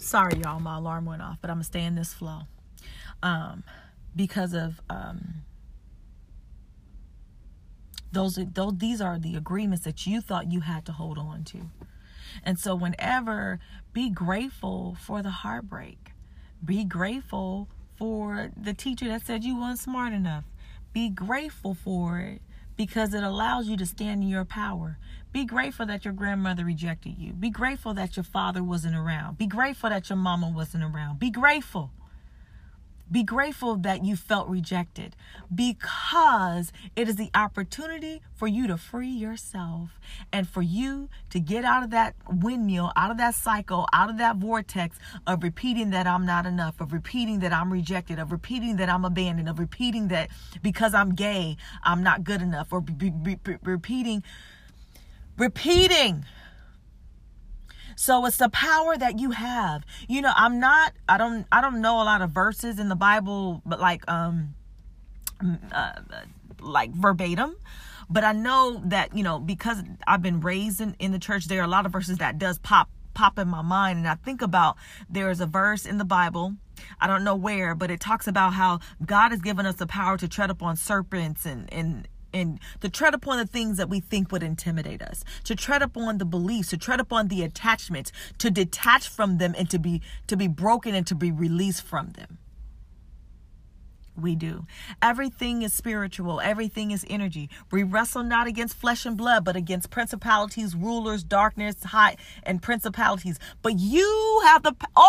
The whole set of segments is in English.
Sorry, y'all, my alarm went off, but I'm going to stay in this flow. Because of these are the agreements that you thought you had to hold on to. And so whenever, be grateful for the heartbreak. Be grateful for the teacher that said you weren't smart enough. Be grateful for it because it allows you to stand in your power. Be grateful that your grandmother rejected you. Be grateful that your father wasn't around. Be grateful that your mama wasn't around. Be grateful. Be grateful that you felt rejected, because it is the opportunity for you to free yourself and for you to get out of that windmill, out of that cycle, out of that vortex of repeating that I'm not enough, of repeating that I'm rejected, of repeating that I'm abandoned, of repeating that because I'm gay, I'm not good enough, or repeating. So it's the power that you have. You know, I don't know a lot of verses in the Bible, but like verbatim. But I know that, you know, because I've been raised in the church, there are a lot of verses that does pop in my mind. And I think about, there's a verse in the Bible, I don't know where, but it talks about how God has given us the power to tread upon serpents and to tread upon the things that we think would intimidate us, to tread upon the beliefs, to tread upon the attachments, to detach from them and to be broken and to be released from them. We do. Everything is spiritual. Everything is energy. We wrestle not against flesh and blood, but against principalities, rulers, darkness, high, and principalities. But you have the power.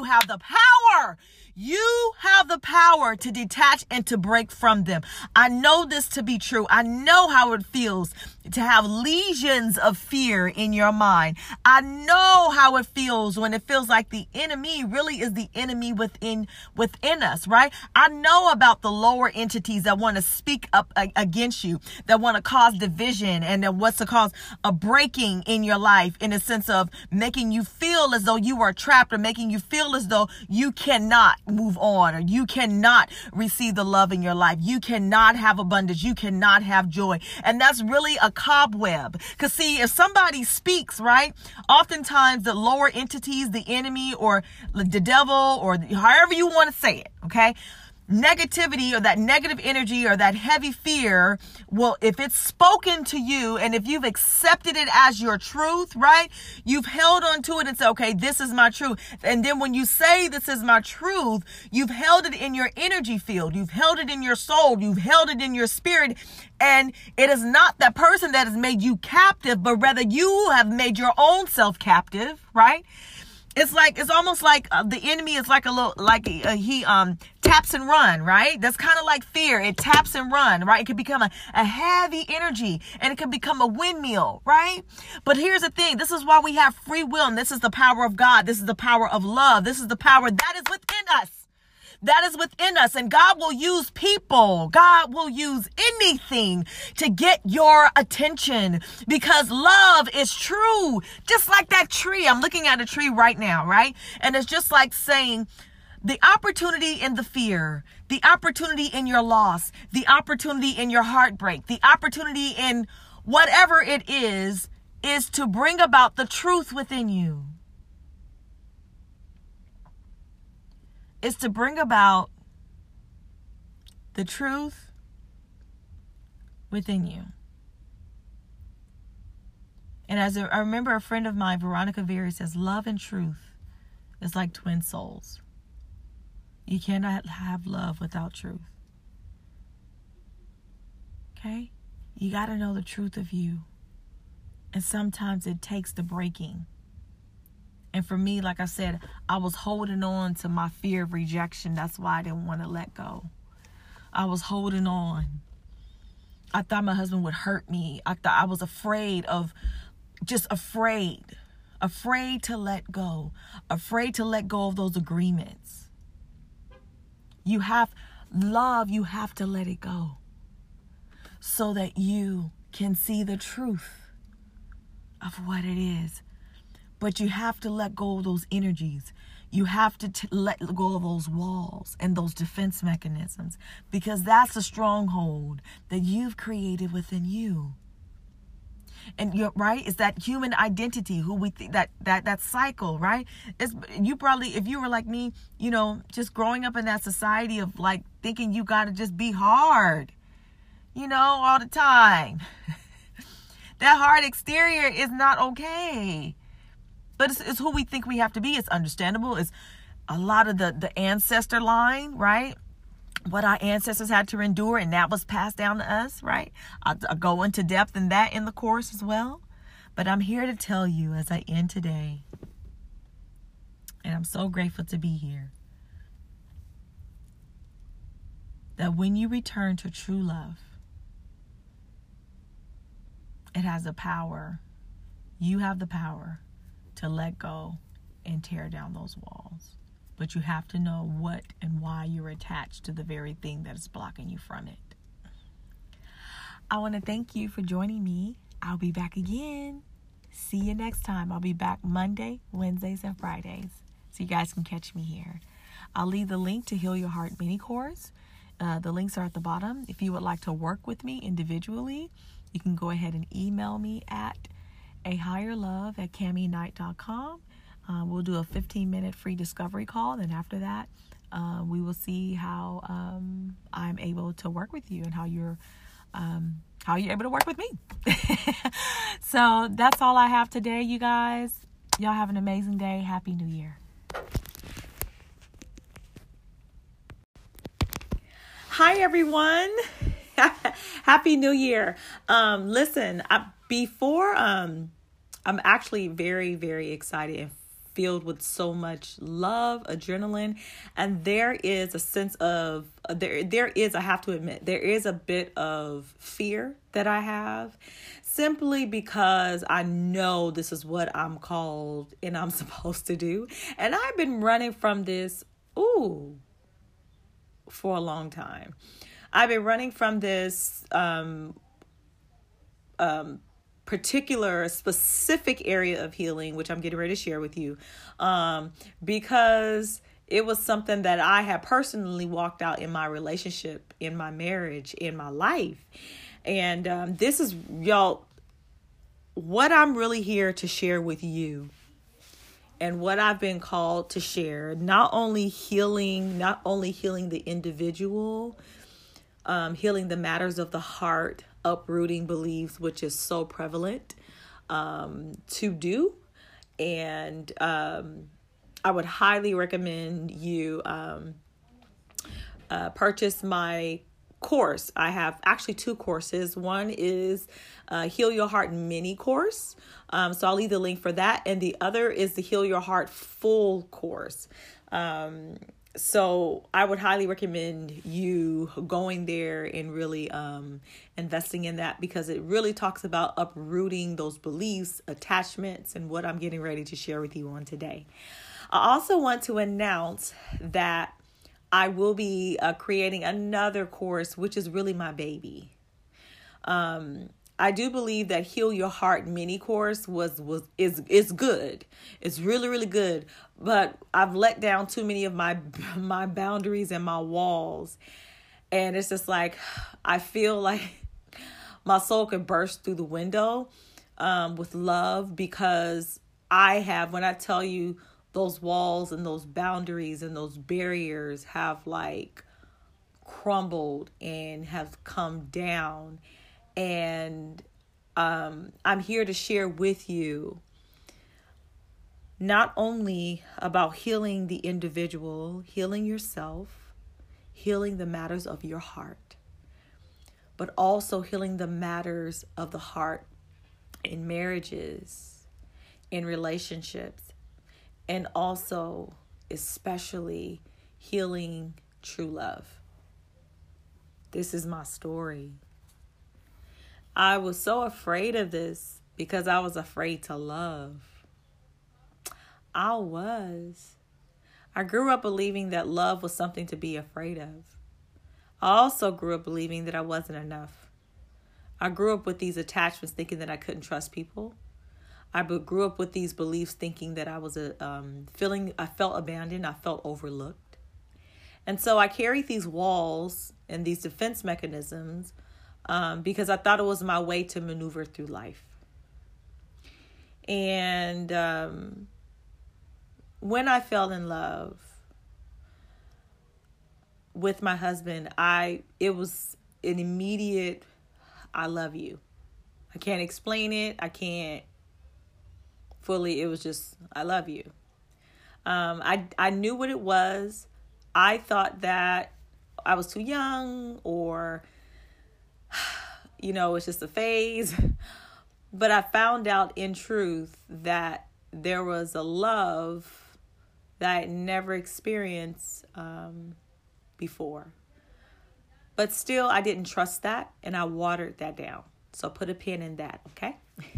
You have the power to detach and to break from them. I know this to be true. I know how it feels to have legions of fear in your mind. I know how it feels when it feels like the enemy really is the enemy within us, right? I know about the lower entities that want to speak up against you, that want to cause division, and that wants to cause a breaking in your life in a sense of making you feel as though you are trapped, or making you feel as though you cannot move on, or you cannot receive the love in your life. You cannot have abundance. You cannot have joy. And that's really a cobweb. Because see, if somebody speaks, right, oftentimes the lower entities, the enemy or the devil, or however you want to say it, okay, negativity or that negative energy or that heavy fear, well, if it's spoken to you and if you've accepted it as your truth, right, you've held on to it and said, okay, this is my truth. And then when you say this is my truth, you've held it in your energy field, you've held it in your soul, you've held it in your spirit. And it is not that person that has made you captive, but rather you have made your own self captive, right? It's almost like the enemy is like he taps and run, right? That's kind of like fear. It taps and run, right? It can become a heavy energy, and it can become a windmill, right? But here's the thing. This is why we have free will, and this is the power of God. This is the power of love. This is the power that is within us. That is within us. And God will use people. God will use anything to get your attention, because love is true. Just like that tree. I'm looking at a tree right now, right? And it's just like saying the opportunity in the fear, the opportunity in your loss, the opportunity in your heartbreak, the opportunity in whatever it is to bring about the truth within you. Is to bring about the truth within you. And I remember a friend of mine, Veronica Very, says, love and truth is like twin souls. You cannot have love without truth. Okay? You got to know the truth of you. And sometimes it takes the breaking. And for me, like I said, I was holding on to my fear of rejection. That's why I didn't want to let go. I was holding on. I thought my husband would hurt me. I was afraid of, just afraid to let go, afraid to let go of those agreements. You have to let it go so that you can see the truth of what it is. But you have to let go of those energies. You have to let go of those walls and those defense mechanisms, because that's a stronghold that you've created within you. And you're right. It's that human identity, who we think that cycle, right? It's, you probably, if you were like me, just growing up in that society of like thinking you got to just be hard, all the time. That hard exterior is not okay. But it's who we think we have to be. It's understandable. It's a lot of the ancestor line, right? What our ancestors had to endure, and that was passed down to us, right? I'll go into depth in that in the course as well. But I'm here to tell you as I end today, and I'm so grateful to be here, that when you return to true love, it has the power. You have the power to let go and tear down those walls. But you have to know what and why you're attached to the very thing that is blocking you from it. I want to thank you for joining me. I'll be back again. See you next time. I'll be back Monday, Wednesdays, and Fridays, so you guys can catch me here. I'll leave the link to Heal Your Heart mini course. The links are at the bottom. If you would like to work with me individually, you can go ahead and email me at ahigherlove@cammyknight.com. We'll do a 15-minute free discovery call. And after that, we will see how I'm able to work with you and how you're able to work with me. So that's all I have today, you guys. Y'all have an amazing day. Happy New Year. Hi, everyone. Happy New Year. Listen, I'm actually very, very excited and filled with so much love, adrenaline, and there is a sense of, I have to admit, there is a bit of fear that I have, simply because I know this is what I'm called and I'm supposed to do. And I've been running from this, for a long time. I've been running from this, particular specific area of healing, which I'm getting ready to share with you, because it was something that I had personally walked out in my relationship, in my marriage, in my life. And this is, y'all, what I'm really here to share with you, and what I've been called to share, not only healing the individual, healing the matters of the heart, uprooting beliefs, which is so prevalent to do. And I would highly recommend you purchase my course. I have actually 2 courses. One is Heal Your Heart mini course. So I'll leave the link for that. And the other is the Heal Your Heart full course. So I would highly recommend you going there and really investing in that, because it really talks about uprooting those beliefs, attachments, and what I'm getting ready to share with you on today. I also want to announce that I will be creating another course, which is really my baby. I do believe that Heal Your Heart mini course is good. It's really, really good. But I've let down too many of my boundaries and my walls. And it's just like, I feel like my soul could burst through the window with love, because when I tell you, those walls and those boundaries and those barriers have like crumbled and have come down. And I'm here to share with you not only about healing the individual, healing yourself, healing the matters of your heart, but also healing the matters of the heart in marriages, in relationships, and also especially healing true love. This is my story. I was so afraid of this because I was afraid to love. I grew up believing that love was something to be afraid of. I also grew up believing that I wasn't enough. I grew up with these attachments thinking that I couldn't trust people. I grew up with these beliefs thinking that I was I felt abandoned, I felt overlooked. And so I carried these walls and these defense mechanisms because I thought it was my way to maneuver through life. And when I fell in love with my husband, it was an immediate, I love you. I can't explain it. I can't fully, it was just, I love you. I knew what it was. I thought that I was too young, or, it's just a phase. But I found out in truth that there was a love that I had never experienced before. But still, I didn't trust that, and I watered that down. So put a pin in that, okay?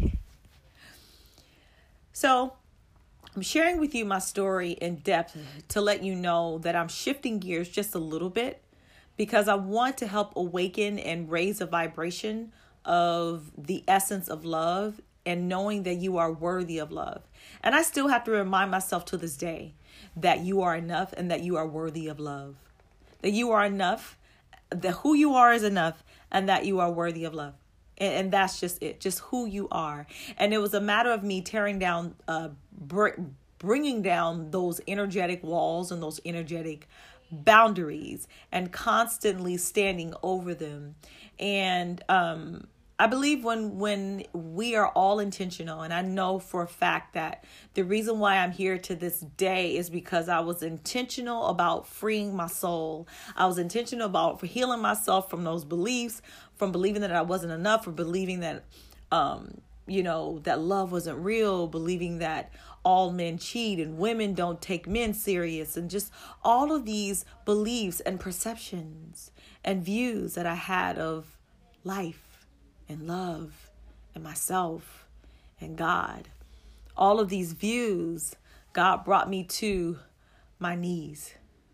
So I'm sharing with you my story in depth to let you know that I'm shifting gears just a little bit, because I want to help awaken and raise a vibration of the essence of love and knowing that you are worthy of love. And I still have to remind myself to this day that you are enough and that you are worthy of love. That you are enough, that who you are is enough, and that you are worthy of love. And that's just it, just who you are. And it was a matter of me tearing down, bringing down those energetic walls and those energetic boundaries and constantly standing over them. And I believe when we are all intentional, and I know for a fact that the reason why I'm here to this day is because I was intentional about freeing my soul. I was intentional about healing myself from those beliefs, from believing that I wasn't enough, for believing that, that love wasn't real, believing that all men cheat and women don't take men serious, and just all of these beliefs and perceptions and views that I had of life and love and myself and God. All of these views, God brought me to my knees.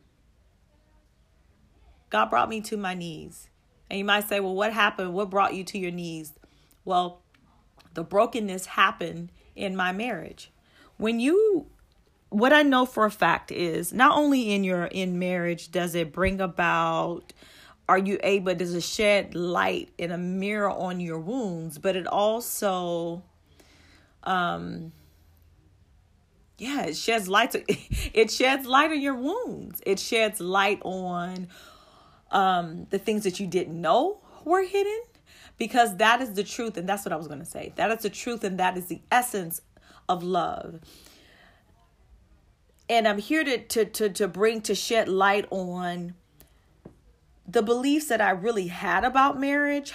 God brought me to my knees. And you might say, well, what happened? What brought you to your knees? Well, the brokenness happened in my marriage. What I know for a fact is not only in marriage does it bring about, does it shed light in a mirror on your wounds, but it also, it sheds light. It sheds light on your wounds. It sheds light on the things that you didn't know were hidden, because that is the truth. And that's what I was going to say. That is the truth. And that is the essence of love. And I'm here to shed light on the beliefs that I really had about marriage.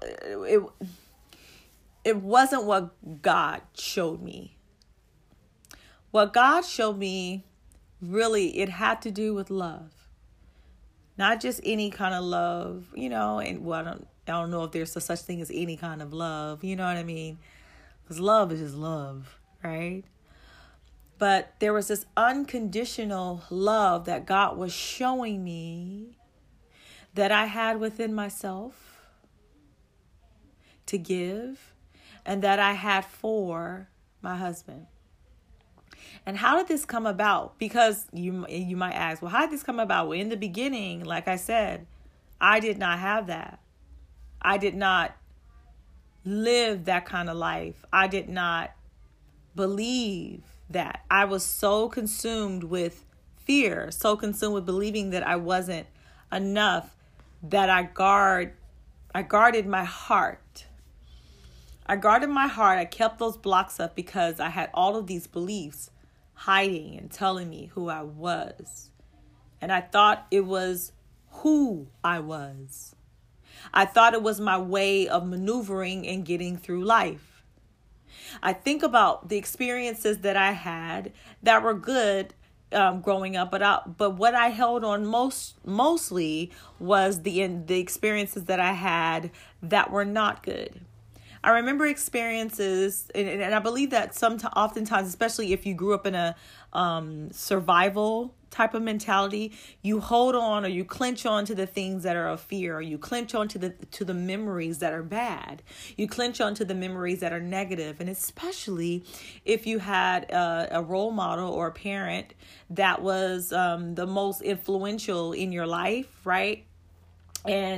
It wasn't what God showed me. What God showed me, really, it had to do with love. Not just any kind of love, and I don't know if there's such thing as any kind of love, you know what I mean? Because love is just love, right? But there was this unconditional love that God was showing me that I had within myself to give, and that I had for my husband. And how did this come about? Because you might ask, well, how did this come about? Well, in the beginning, like I said, I did not have that. I did not live that kind of life. I did not believe that. I was so consumed with fear, so consumed with believing that I wasn't enough, that I guarded my heart. I guarded my heart. I kept those blocks up because I had all of these beliefs hiding and telling me who I was. And I thought it was who I was. I thought it was my way of maneuvering and getting through life. I think about the experiences that I had that were good growing up, but what I held on mostly was the experiences that I had that were not good. I remember experiences, and I believe that oftentimes, especially if you grew up in a survival type of mentality, you hold on or you clench on to the things that are of fear, or you clench on to the memories that are bad. You clench on to the memories that are negative. And especially if you had a role model or a parent that was the most influential in your life, right? And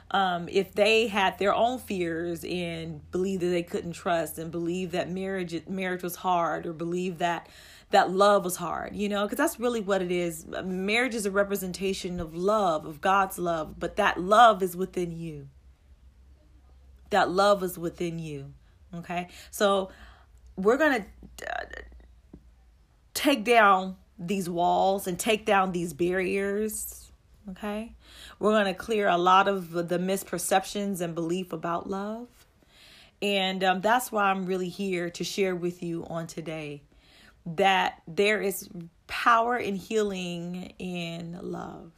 if they had their own fears and believed that they couldn't trust and believed that marriage was hard, or believed that love was hard, because that's really what it is. Marriage is a representation of love, of God's love, but that love is within you. That love is within you. Okay. So we're going to take down these walls and take down these barriers. Okay. We're going to clear a lot of the misperceptions and belief about love. And that's why I'm really here to share with you on today that there is power and healing in love.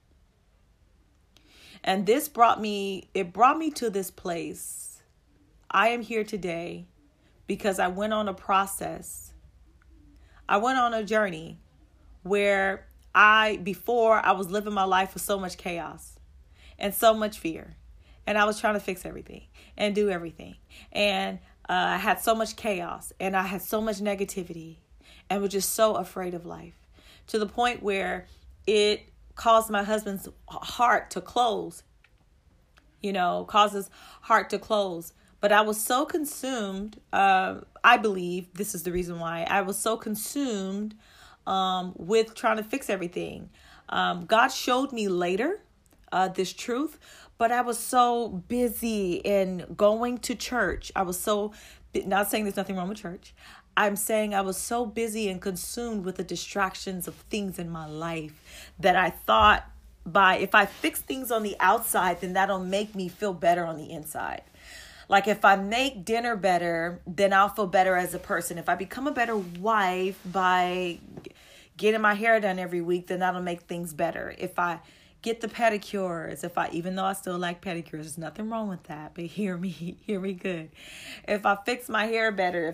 And this brought me to this place. I am here today because I went on a process. I went on a journey where before I was living my life with so much chaos and so much fear. And I was trying to fix everything and do everything. And I had so much chaos and I had so much negativity and was just so afraid of life, to the point where it caused my husband's heart to close, causes heart to close. But I was so consumed. I believe this is the reason why I was so consumed with trying to fix everything. God showed me later this truth, but I was so busy in going to church. I was not saying there's nothing wrong with church. I'm saying I was so busy and consumed with the distractions of things in my life that I thought if I fix things on the outside, then that'll make me feel better on the inside. Like if I make dinner better, then I'll feel better as a person. If I become a better wife by getting my hair done every week, then that'll make things better. If I get the pedicures, even though I still like pedicures, there's nothing wrong with that, but hear me good. If I fix my hair better,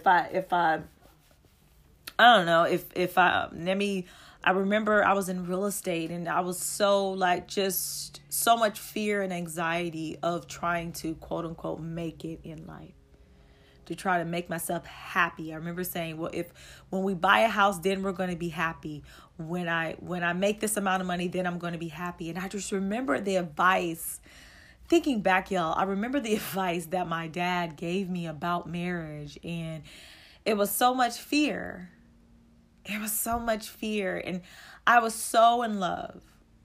I remember I was in real estate and I was just so much fear and anxiety of trying to quote unquote make it in life, to try to make myself happy. I remember saying, well, when we buy a house, then we're going to be happy. When I make this amount of money, then I'm going to be happy. And I just remember the advice, thinking back, y'all, I remember the advice that my dad gave me about marriage. And it was so much fear. It was so much fear. And I was so in love,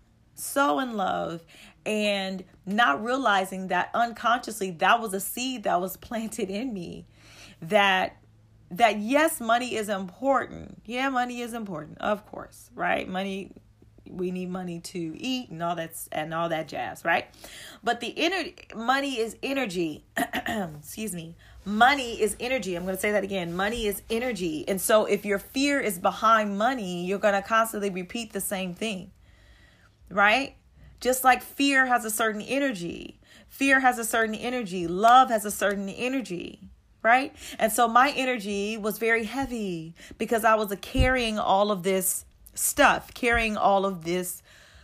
and not realizing that unconsciously that was a seed that was planted in me, that yes, money is important. Yeah, money is important, of course, right? Money, we need money to eat and all that jazz, right? But money is energy. Excuse me. Money is energy. I'm going to say that again. Money is energy. And so if your fear is behind money, you're going to constantly repeat the same thing, right? Just like fear has a certain energy. Fear has a certain energy. Love has a certain energy, right? And so my energy was very heavy because I was carrying all of this stuff, carrying all of this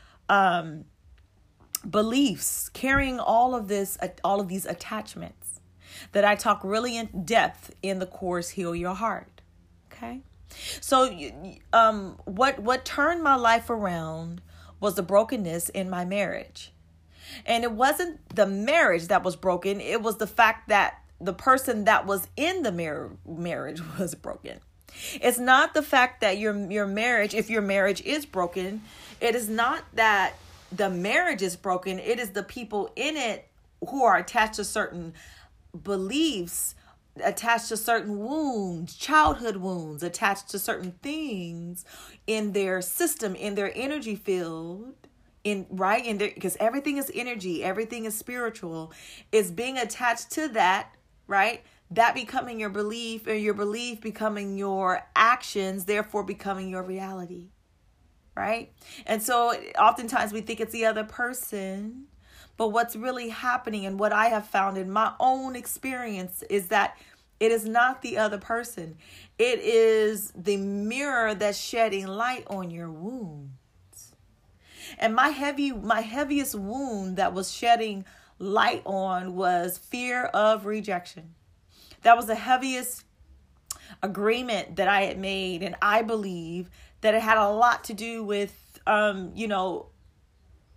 beliefs, carrying all of these attachments that I talk really in depth in the course Heal Your Heart. Okay. So what turned my life around was the brokenness in my marriage. And it wasn't the marriage that was broken. It was the fact that the person that was in the marriage was broken. It's not the fact that your marriage, if your marriage is broken, it is not that the marriage is broken. It is the people in it who are attached to certain beliefs, attached to certain wounds, childhood wounds, attached to certain things in their system, in their energy field, because everything is energy, everything is spiritual, is being attached to that, right? That becoming your belief, or your belief becoming your actions, therefore becoming your reality, right? And so oftentimes we think it's the other person, but what's really happening, and what I have found in my own experience, is that it is not the other person. It is the mirror that's shedding light on your wounds. And my heaviest wound that was shedding light on was fear of rejection. That was the heaviest agreement that I had made. And I believe that it had a lot to do with,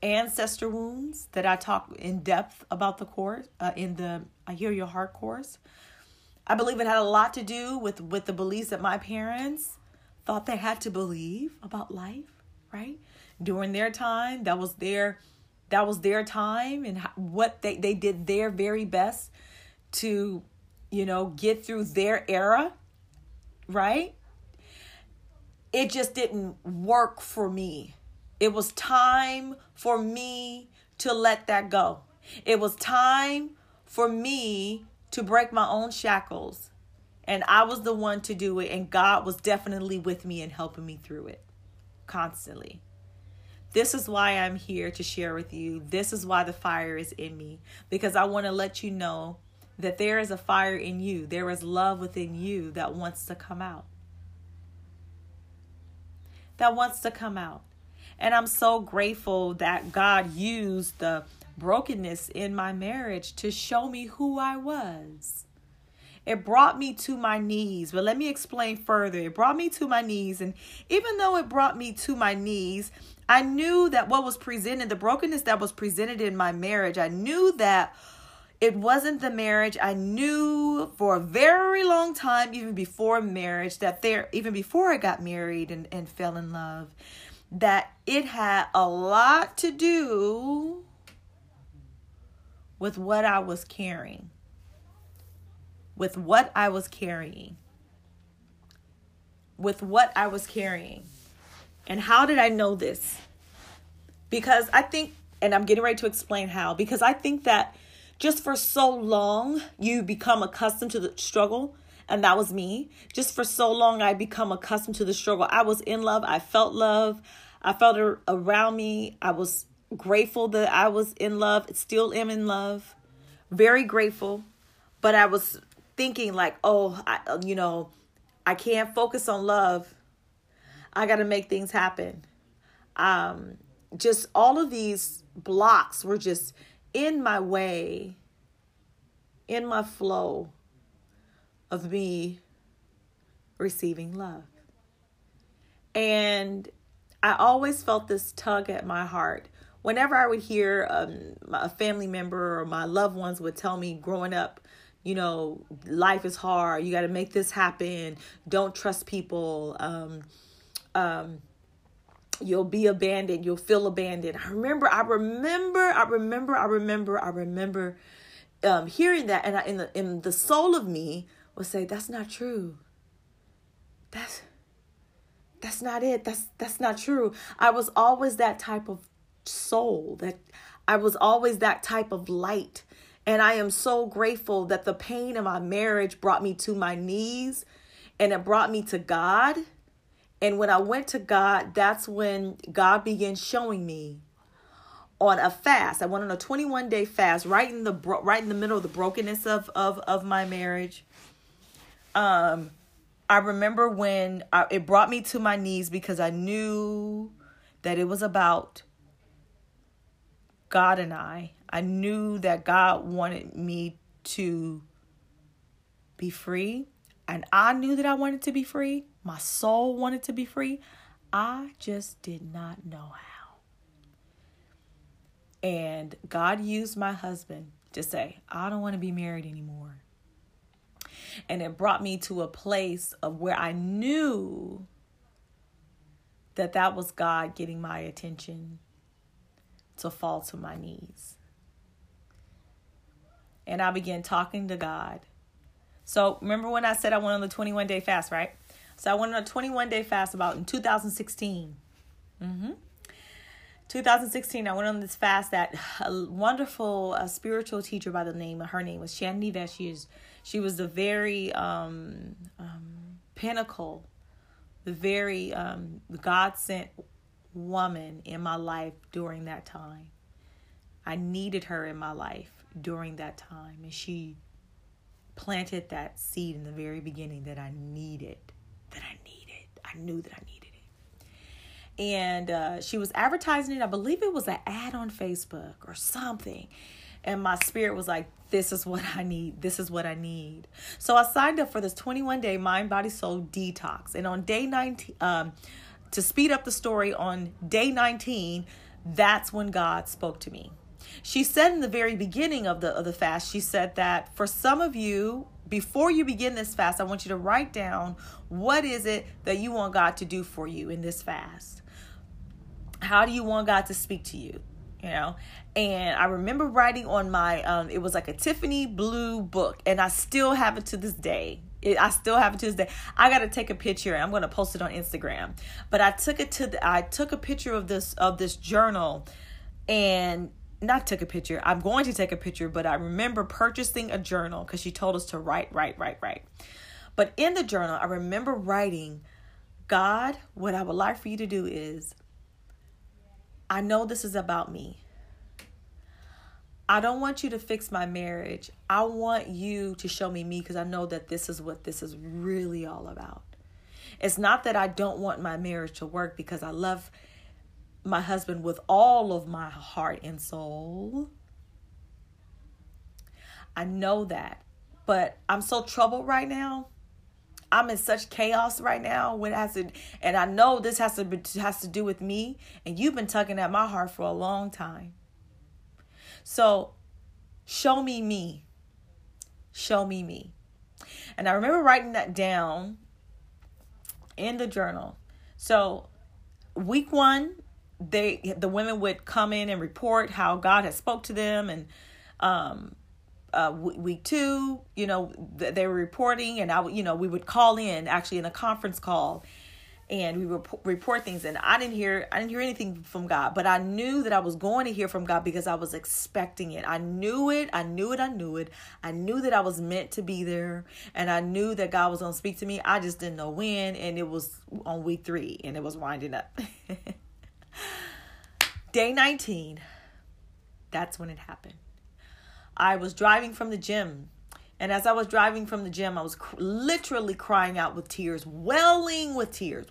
ancestor wounds that I talk in depth about the course, in the I Heal Your Heart course. I believe it had a lot to do with the beliefs that my parents thought they had to believe about life, right? During their time, that was their time, and what they did their very best to, get through their era, right? It just didn't work for me. It was time for me to let that go. It was time for me to break my own shackles. And I was the one to do it. And God was definitely with me and helping me through it constantly. This is why I'm here to share with you. This is why the fire is in me. Because I want to let you know that there is a fire in you. There is love within you that wants to come out. That wants to come out. And I'm so grateful that God used the brokenness in my marriage to show me who I was. It brought me to my knees. But let me explain further. It brought me to my knees. And even though it brought me to my knees, I knew that what was presented, the brokenness that was presented in my marriage, I knew that it wasn't the marriage. I knew for a very long time, even before marriage, even before I got married and fell in love, that it had a lot to do with what I was carrying. With what I was carrying. And how did I know this? Because I think, and I'm getting ready to explain how, because I think that just for so long, you become accustomed to the struggle. And that was me. Just for so long, I become accustomed to the struggle. I was in love. I felt love. I felt it around me. I was grateful that I was in love. Still am in love. Very grateful. But I was thinking like, I can't focus on love. I got to make things happen. Just all of these blocks were just in my way, in my flow of me receiving love. And I always felt this tug at my heart. Whenever I would hear a family member or my loved ones would tell me growing up, life is hard. You got to make this happen. Don't trust people. You'll be abandoned. You'll feel abandoned. I remember hearing that, and in the soul of me would say, "That's not true. That's not it. That's not true." I was always that type of soul. That I was always that type of light, and I am so grateful that the pain of my marriage brought me to my knees, and it brought me to God. And when I went to God, that's when God began showing me on a fast. I went on a 21-day fast, right in the middle of the brokenness of my marriage. I remember when it brought me to my knees because I knew that it was about God and I. I knew that God wanted me to be free, and I knew that I wanted to be free. My soul wanted to be free. I just did not know how. And God used my husband to say, I don't want to be married anymore. And it brought me to a place of where I knew that was God getting my attention to fall to my knees. And I began talking to God. So remember when I said I went on the 21-day fast, right? So I went on a 21-day fast about in 2016. 2016, I went on this fast that a wonderful spiritual teacher by the name of, her name was Shandy Vesh. She was the very pinnacle, the very God-sent woman in my life during that time. I needed her in my life during that time. And she planted that seed in the very beginning that I needed. I knew that I needed it. And she was advertising it. I believe it was an ad on Facebook or something. And my spirit was like, this is what I need. This is what I need. So I signed up for this 21-day mind, body, soul detox. And on day 19, to speed up the story, on day 19, that's when God spoke to me. She said in the very beginning of the fast, she said that for some of you, before you begin this fast, I want you to write down what is it that you want God to do for you in this fast. How do you want God to speak to you? You know, and I remember writing on my, it was like a Tiffany blue book, and I still have it to this day. I got to take a picture and I'm going to post it on Instagram. But I took a picture of this journal, and not took a picture. I'm going to take a picture, but I remember purchasing a journal because she told us to write. But in the journal, I remember writing, God, what I would like for you to do is, I know this is about me. I don't want you to fix my marriage. I want you to show me because I know that this is what this is really all about. It's not that I don't want my marriage to work, because I love my husband with all of my heart and soul. I know that. But I'm so troubled right now. I'm in such chaos right now. And I know this has to do with me. And you've been tugging at my heart for a long time. So show me me. Show me me. And I remember writing that down in the journal. So week 1, the women would come in and report how God had spoke to them, and week 2, they were reporting, and we would call in actually in a conference call, and we would report things. And I didn't hear anything from God, but I knew that I was going to hear from God because I was expecting it. I knew it. I knew that I was meant to be there, and I knew that God was going to speak to me. I just didn't know when, and it was on week 3, and it was winding up. Day 19, that's when it happened. I was driving from the gym, and as I was driving from the gym, I was literally crying out with tears, welling with tears,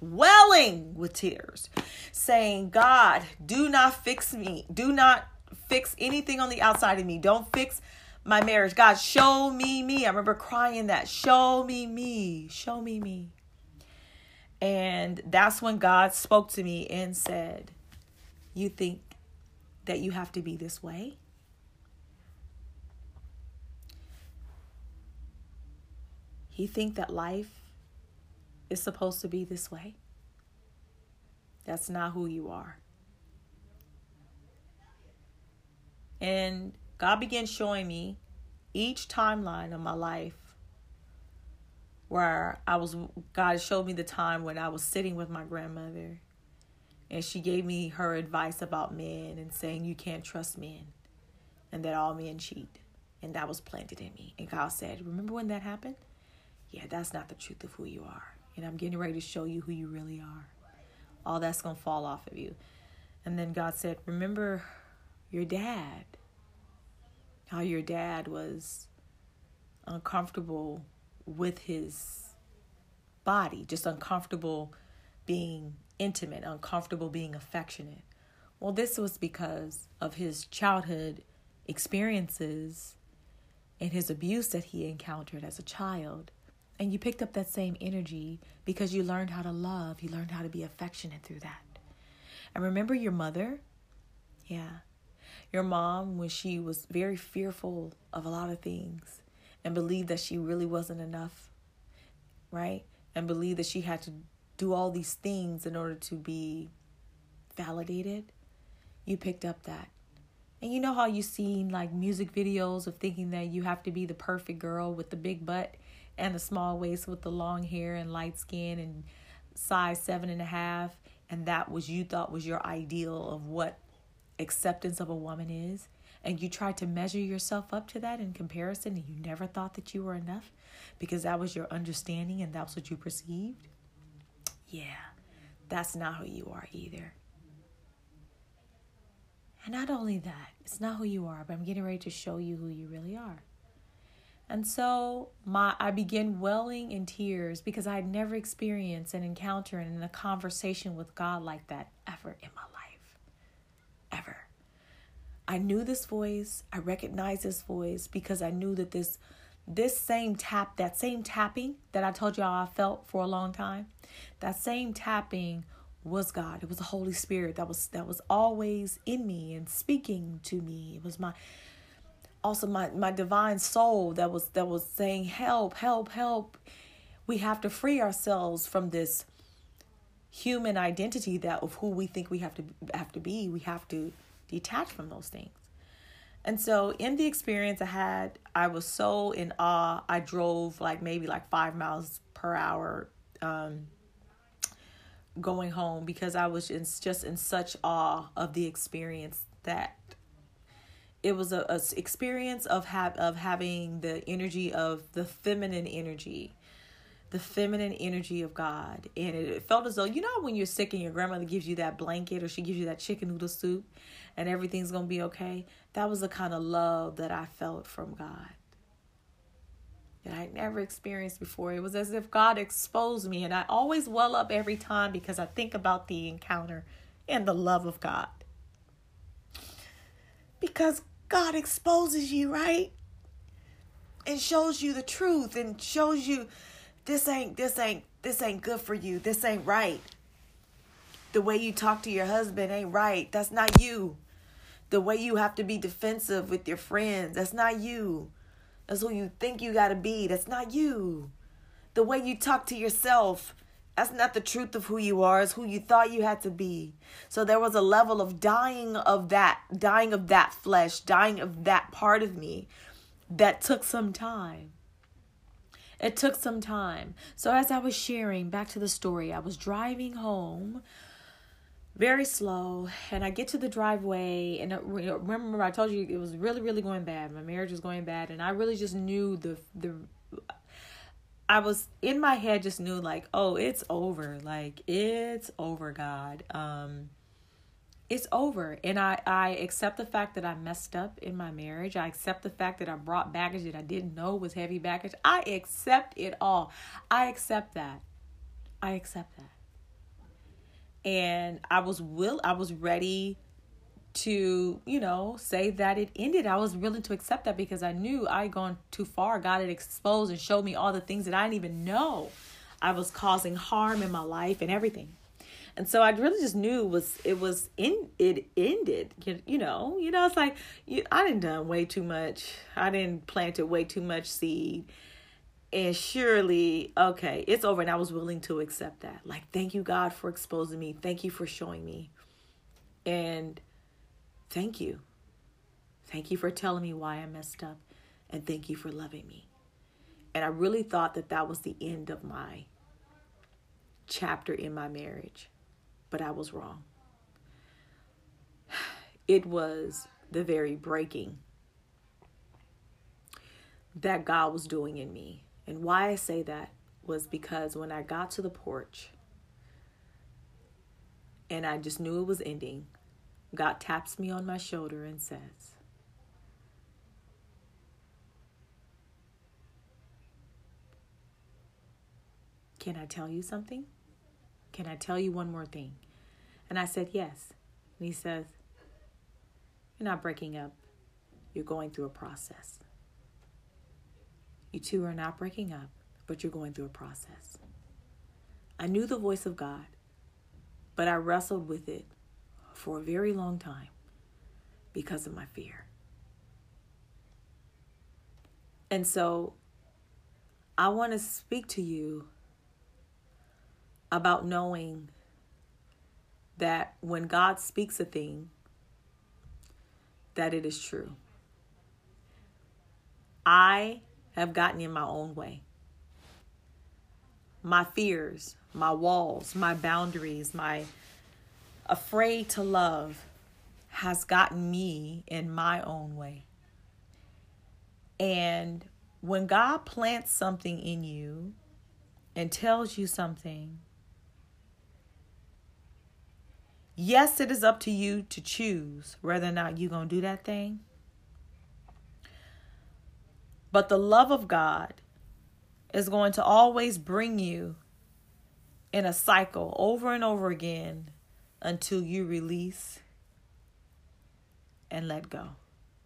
saying, God, do not fix me. Do not fix anything on the outside of me. Don't fix my marriage. God, show me me. I remember crying that, show me me, show me me. And that's when God spoke to me and said, you think that you have to be this way? You think that life is supposed to be this way? That's not who you are. And God began showing me each timeline of my life where God showed me the time when I was sitting with my grandmother, and she gave me her advice about men and saying you can't trust men and that all men cheat. And that was planted in me. And God said, remember when that happened? Yeah, that's not the truth of who you are. And I'm getting ready to show you who you really are. All that's going to fall off of you. And then God said, remember your dad. How your dad was uncomfortable with his body, just uncomfortable being intimate, uncomfortable being affectionate. Well, this was because of his childhood experiences and his abuse that he encountered as a child. And you picked up that same energy because you learned how to love. You learned how to be affectionate through that. And remember your mother? Yeah. Your mom, when she was very fearful of a lot of things and believed that she really wasn't enough, right? And believed that she had to do all these things in order to be validated. You picked up that. And you know how you've seen like music videos of thinking that you have to be the perfect girl with the big butt and the small waist with the long hair and light skin and size 7.5. And that was, you thought was your ideal of what acceptance of a woman is. And you tried to measure yourself up to that in comparison, and you never thought that you were enough because that was your understanding and that's what you perceived. Yeah, that's not who you are either. And not only that, it's not who you are, but I'm getting ready to show you who you really are. And so I began welling in tears because I had never experienced an encounter and a conversation with God like that ever in my life. Ever. I knew this voice. I recognized this voice because I knew that this same tapping that I told y'all I felt for a long time, that same tapping was God. It was the Holy Spirit that was always in me and speaking to me. It was my divine soul that was saying, help, help, help. We have to free ourselves from this human identity that of who we think we have to be. We have to detach from those things. And so in the experience I had, I was so in awe. I drove maybe 5 miles per hour going home because I was just in such awe of the experience, that it was a experience of having the energy of the feminine energy of God. And it felt as though, when you're sick and your grandmother gives you that blanket, or she gives you that chicken noodle soup and everything's going to be okay. That was the kind of love that I felt from God that I never experienced before. It was as if God exposed me, and I always well up every time because I think about the encounter and the love of God. Because God exposes you, right? And shows you the truth and shows you this ain't good for you. This ain't right. The way you talk to your husband ain't right. That's not you. The way you have to be defensive with your friends, that's not you. That's who you think you got to be. That's not you. The way you talk to yourself, that's not the truth of who you are. It's who you thought you had to be. So there was a level of dying of that flesh, dying of that part of me that took some time. It took some time. So as I was sharing, back to the story, I was driving home very slow, and I get to the driveway, and remember I told you it was really, really going bad. My marriage was going bad, and I really just knew I was in my head, just knew oh, it's over. It's over, God. It's over. And I accept the fact that I messed up in my marriage. I accept the fact that I brought baggage that I didn't know was heavy baggage. I accept it all. I accept that. And I was ready to, say that it ended. I was willing to accept that because I knew I had gone too far. God had exposed and showed me all the things that I didn't even know I was causing harm in my life and everything. And so I really just knew it ended. It's like I didn't done way too much. I didn't planted way too much seed. And surely, okay, it's over. And I was willing to accept that. Thank you, God, for exposing me. Thank you for showing me. And thank you. Thank you for telling me why I messed up. And thank you for loving me. And I really thought that was the end of my chapter in my marriage. But I was wrong. It was the very breaking that God was doing in me. And why I say that was because when I got to the porch and I just knew it was ending, God taps me on my shoulder and says, "Can I tell you something? Can I tell you one more thing?" And I said, "Yes." And he says, "You're not breaking up. You're going through a process. You two are not breaking up, but you're going through a process." I knew the voice of God, but I wrestled with it for a very long time because of my fear. And so I want to speak to you about knowing that when God speaks a thing, that it is true. I have gotten in my own way. My fears, my walls, my boundaries, my afraid to love has gotten me in my own way. And when God plants something in you and tells you something, yes, it is up to you to choose whether or not you're going to do that thing. But the love of God is going to always bring you in a cycle over and over again until you release and let go.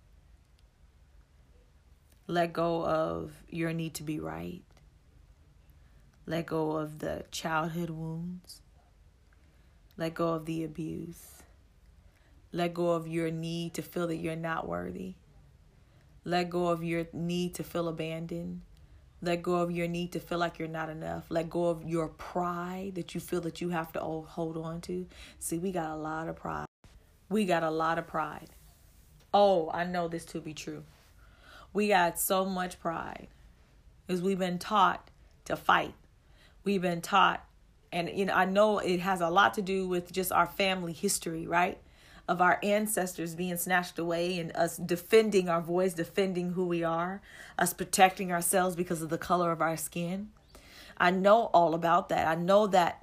Let go of your need to be right. Let go of the childhood wounds. Let go of the abuse. Let go of your need to feel that you're not worthy. Let go of your need to feel abandoned. Let go of your need to feel like you're not enough. Let go of your pride that you feel that you have to hold on to. See, we got a lot of pride. We got a lot of pride. Oh, I know this to be true. We got so much pride because we've been taught to fight. We've been taught, and I know it has a lot to do with just our family history, right? Of our ancestors being snatched away and us defending our voice, defending who we are, us protecting ourselves because of the color of our skin. I know all about that. I know that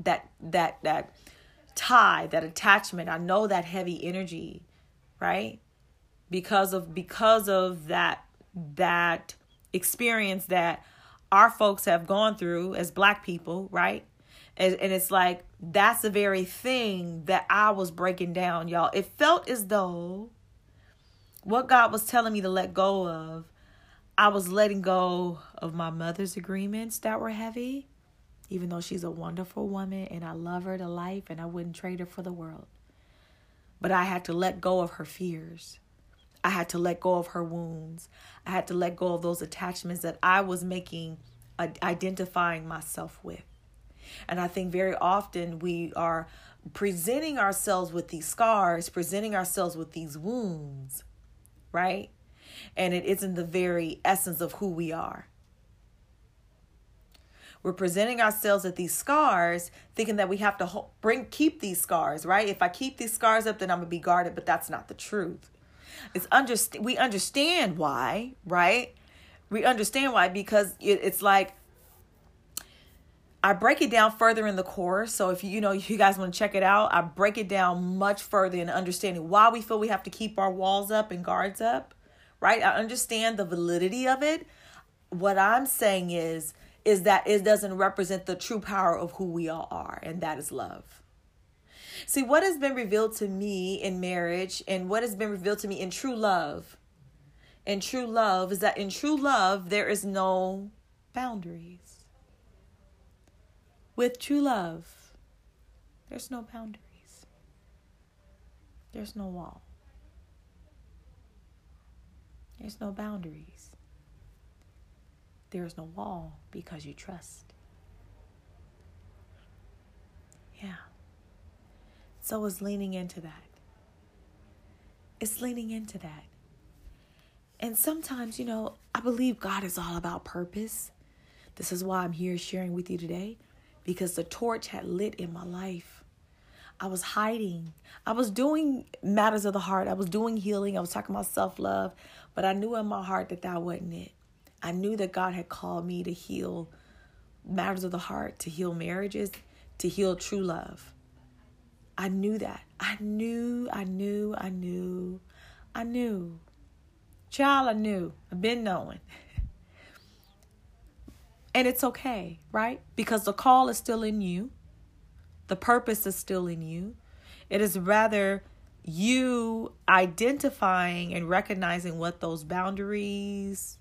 tie, that attachment. I know that heavy energy, right? Because of that experience that our folks have gone through as Black people, right? And it's like, that's the very thing that I was breaking down, y'all. It felt as though what God was telling me to let go of, I was letting go of my mother's agreements that were heavy, even though she's a wonderful woman and I love her to life and I wouldn't trade her for the world. But I had to let go of her fears. I had to let go of her wounds. I had to let go of those attachments that I was identifying myself with. And I think very often we are presenting ourselves with these scars, presenting ourselves with these wounds, right? And it isn't the very essence of who we are. We're presenting ourselves with these scars, thinking that we have to keep these scars, right? If I keep these scars up, then I'm going to be guarded, but that's not the truth. We understand why, right? We understand why, because it's like, I break it down further in the course. So if you guys want to check it out, I break it down much further in understanding why we feel we have to keep our walls up and guards up, right? I understand the validity of it. What I'm saying is that it doesn't represent the true power of who we all are, and that is love. See, what has been revealed to me in marriage and what has been revealed to me in true love, is that in true love, there is no boundaries. With true love, there's no boundaries. There's no wall. There's no boundaries. There's no wall because you trust. Yeah. So it's leaning into that. It's leaning into that. And sometimes, I believe God is all about purpose. This is why I'm here sharing with you today. Because the torch had lit in my life. I was hiding. I was doing matters of the heart. I was doing healing. I was talking about self-love. But I knew in my heart that wasn't it. I knew that God had called me to heal matters of the heart, to heal marriages, to heal true love. I knew that. I knew. Child, I knew. I've been knowing. And it's okay, right? Because the call is still in you. The purpose is still in you. It is rather you identifying and recognizing what those boundaries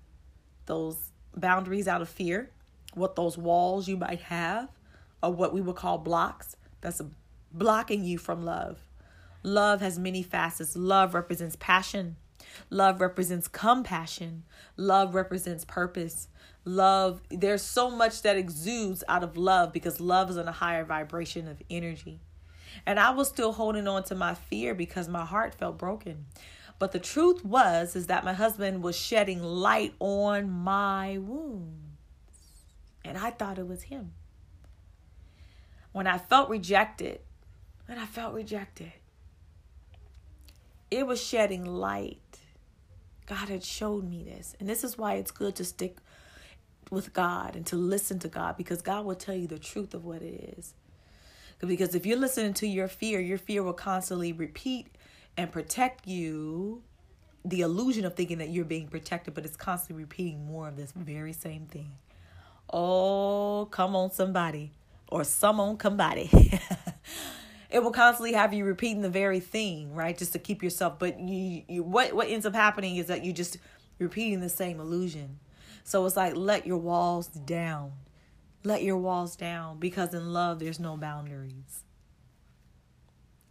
out of fear, what those walls you might have, or what we would call blocks, that's blocking you from love. Love has many facets. Love represents passion. Love represents compassion. Love represents purpose. Love, there's so much that exudes out of love because love is on a higher vibration of energy. And I was still holding on to my fear because my heart felt broken. But the truth is that my husband was shedding light on my wounds. And I thought it was him. When I felt rejected, it was shedding light. God had showed me this. And this is why it's good to stick with God and to listen to God, because God will tell you the truth of what it is. Because if you're listening to your fear will constantly repeat and protect you, the illusion of thinking that you're being protected, but it's constantly repeating more of this very same thing. Oh, come on somebody, or some on somebody. It will constantly have you repeating the very thing, right? Just to keep yourself. But what ends up happening is that you just repeating the same illusion. So it's like, let your walls down. Let your walls down, because in love, there's no boundaries.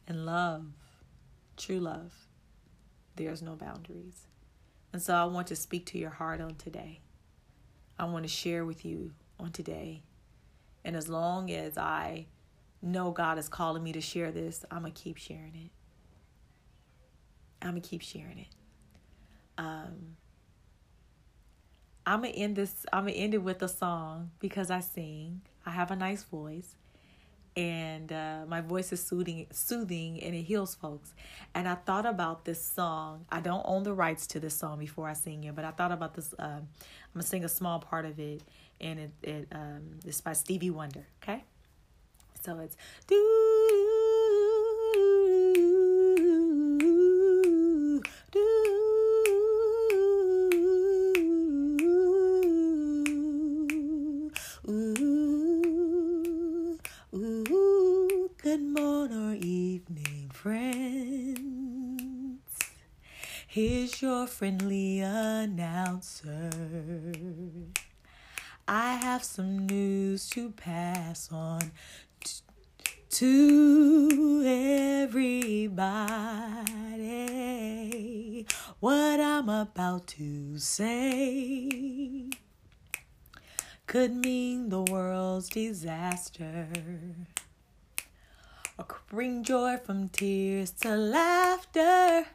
In love, true love, there's no boundaries. And so I want to speak to your heart on today. I want to share with you on today. And as long as I know God is calling me to share this, I'm going to keep sharing it. I'm going to keep sharing it. I'm going to end it with a song because I sing. I have a nice voice. And my voice is soothing and it heals folks. And I thought about this song. I don't own the rights to this song before I sing it, but I thought about this. I'm going to sing a small part of it. And it's by Stevie Wonder. Okay? So it's do good morning or evening, friends. Here's your friendly announcer. I have some news to pass on to everybody. What I'm about to say could mean the world's disaster, or could bring joy from tears to laughter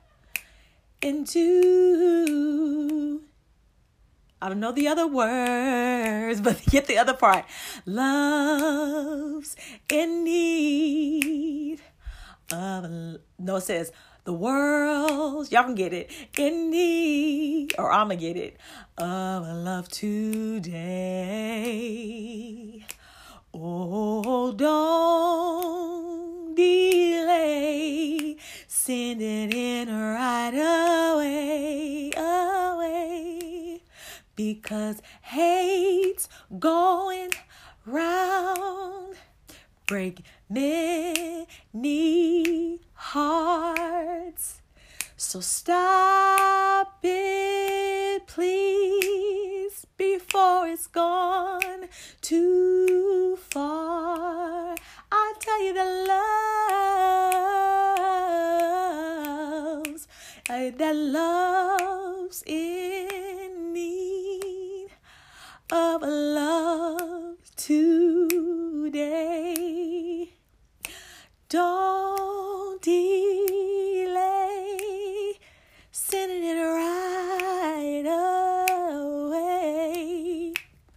into, I don't know the other words, but get the other part. Love's in need of it says the world, y'all can get it, in need, or I'ma get it, of a love today. Oh, don't delay, send it in right away, because hate's going round, break many hearts. So stop it, please, before it's gone too far. I tell you that love's in need of a love today. Don't delay, sending it right away.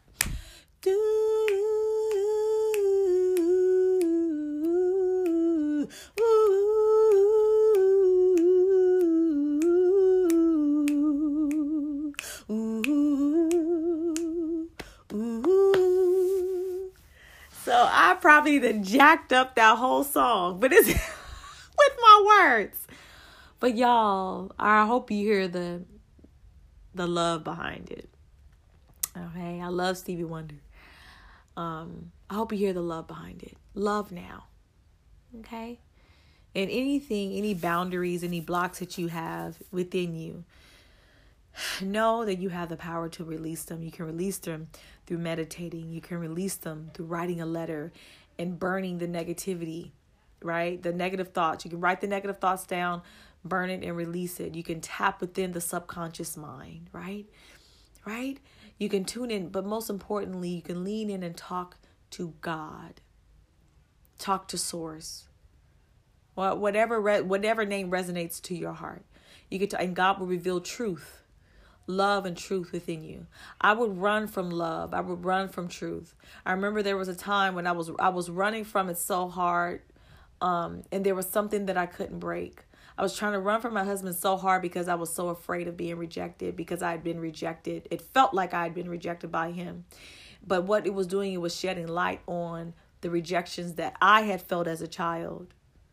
So I probably done jacked up that whole song, but it's with my words. But y'all, I hope you hear the love behind it. Okay, I love Stevie Wonder. I hope you hear the love behind it. Love now. Okay? And any boundaries, any blocks that you have within you, know that you have the power to release them. You can release them through meditating. You can release them through writing a letter and burning the negativity, right? The negative thoughts. You can write the negative thoughts down, burn it and release it. You can tap within the subconscious mind, right? Right? You can tune in, but most importantly, you can lean in and talk to God. Talk to Source. Well, whatever name resonates to your heart. You get to, and God will reveal truth. Love and truth within you. I would run from love. I would run from truth. I remember there was a time when I was running from it so hard, and there was something that I couldn't break. I was trying to run from my husband so hard because I was so afraid of being rejected, because I had been rejected. It felt like I had been rejected by him. But what it was doing, it was shedding light on the rejections that I had felt as a child.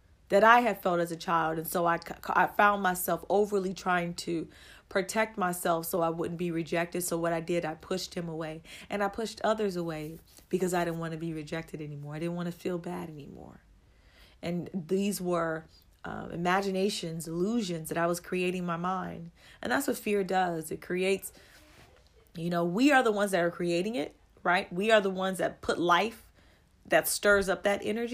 And so I found myself overly trying to protect myself so I wouldn't be rejected. So what I did, I pushed him away, and I pushed others away because I didn't want to be rejected anymore. I didn't want to feel bad anymore. And these were imaginations, illusions that I was creating in my mind. And that's what fear does. It creates, we are the ones that are creating it, right? We are the ones that put life, that stirs up that energy,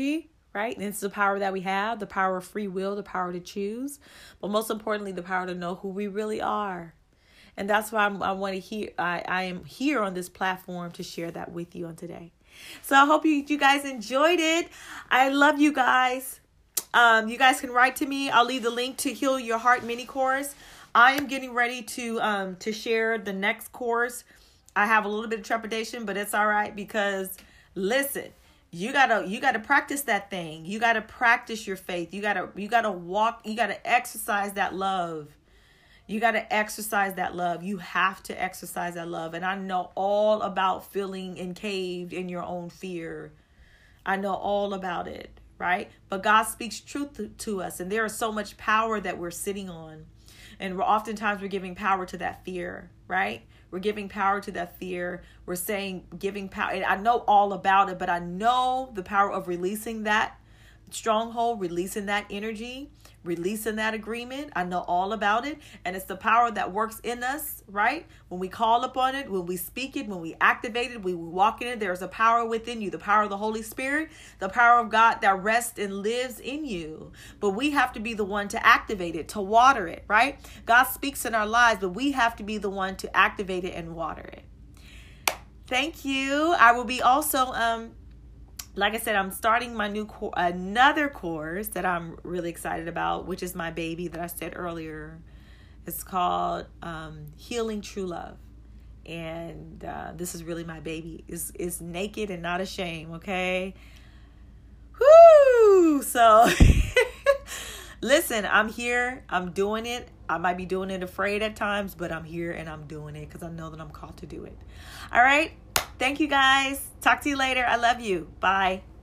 right? And it's the power that we have, the power of free will, the power to choose, but most importantly, the power to know who we really are. And that's why I am here on this platform to share that with you on today. So I hope you guys enjoyed it. I love you guys. You guys can write to me. I'll leave the link to Heal Your Heart mini course. I am getting ready to share the next course. I have a little bit of trepidation, but it's all right, because listen, you gotta practice that thing. You gotta practice your faith. You gotta walk. You gotta exercise that love. You gotta exercise that love. You have to exercise that love. And I know all about feeling encaved in your own fear. I know all about it, right? But God speaks truth to us, and there is so much power that we're sitting on, and oftentimes we're giving power to that fear, right? We're giving power to that fear. We're saying giving power. And I know all about it, but I know the power of releasing that stronghold, releasing that energy, releasing that agreement. I know all about it. And it's the power that works in us, right? When we call upon it, when we speak it, when we activate it, when we walk in it, there's a power within you, the power of the Holy Spirit, the power of God that rests and lives in you. But we have to be the one to activate it, to water it, right? God speaks in our lives, but we have to be the one to activate it and water it. Thank you. I will be also, like I said, I'm starting my another course that I'm really excited about, which is my baby that I said earlier. It's called Healing True Love. And this is really my baby. It's naked and not ashamed, okay? Whoo! So, listen, I'm here. I'm doing it. I might be doing it afraid at times, but I'm here and I'm doing it because I know that I'm called to do it. All right. Thank you, guys. Talk to you later. I love you. Bye.